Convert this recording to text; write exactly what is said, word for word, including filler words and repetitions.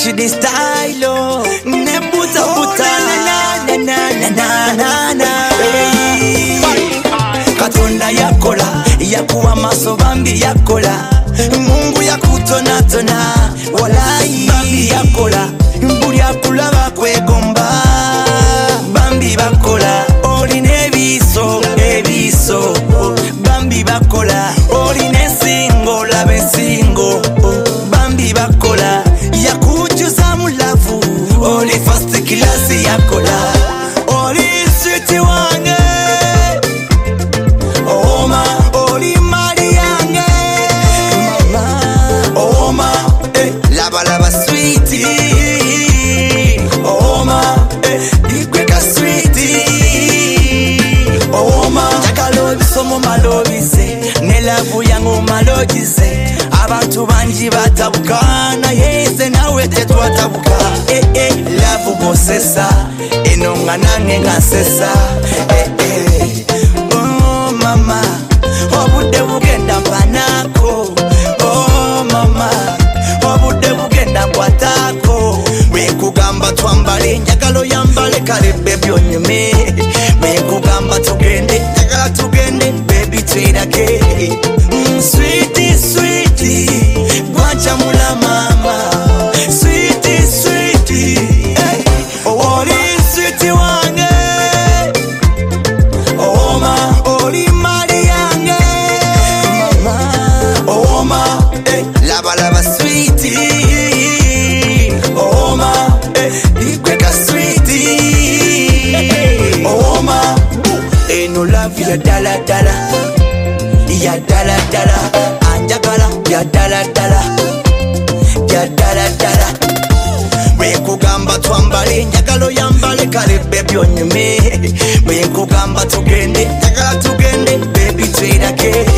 Rashidi style nebuta buta na na na na na na Katonda yakola yakuwa maso bambi yakola Mungu yakutona tona walai bambi yakola mbuli akulaba kwegomba bambi bakola oli nebiso ebiso bambi bakola oli nesingo labe singo bambi bakola yakujuza mulavu oli first class yakola oli sweet wange oma oli mali yange oma eh laba laba sweet oma eh dikweka sweet oma jakalo bisomo malobise nelavu yangu malogise abantu banji batabukana yese nawe tetwatabuka eh eh lavu bosesa enonga nange ngasesa eh eh oh mama obude bugenda mpanako oh mama obude bugenda kwatako mwekugamba twambale njagalo yambale kale baby onyume mwekugamba tugende njagala tugende baby twirage mm, sweetie sweetie gwacha mula mama sweetie sweetie hey. Oli sweetie wange oma oli mali yange mama oma eh laba laba sweetie oma eh ikweka sweetie oma eno love ya dala dala ya dala dala anjagala ya dala dala ya dala dala mwekugamba twambale njagalo yambale kale baby onyume mwekugamba tugende njagala tugende baby twirage